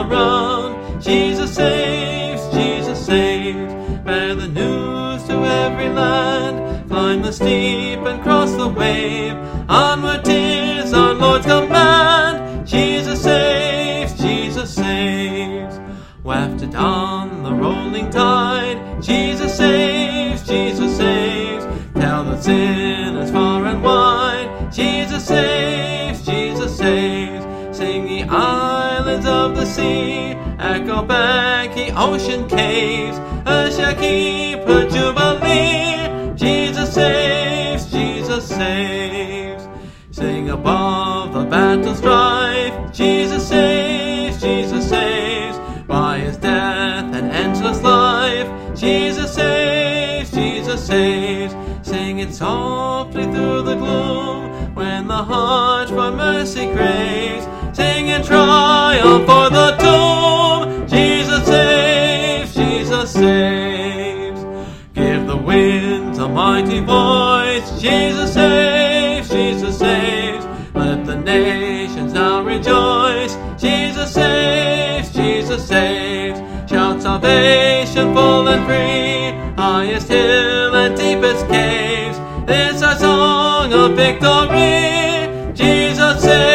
around. Jesus saves, Jesus saves. Bear the news to every land. Climb the steep and cross the wave. Onward 'tis our Lord's command. Jesus saves, Jesus saves. Wafted on the rolling tide. Jesus saves, Jesus saves. Tell the sinners far and wide. Jesus saves, Jesus saves. Sing ye islands of the sea. Echo back ye ocean caves. Earth shall keep her jubilee. Jesus saves, Jesus saves. Sing above the battle strife. Jesus saves, Jesus saves. By his death and endless life. Jesus saves, Jesus saves. Sing it softly through the gloom. When the heart for mercy craves. Sing in triumph for the tomb. Jesus saves, Jesus saves. Give the winds a mighty voice. Jesus saves, Jesus saves. Let the nations now rejoice. Jesus saves, Jesus saves. Shout salvation full and free. Highest hill and deepest caves. This our song of victory. Jesus saves.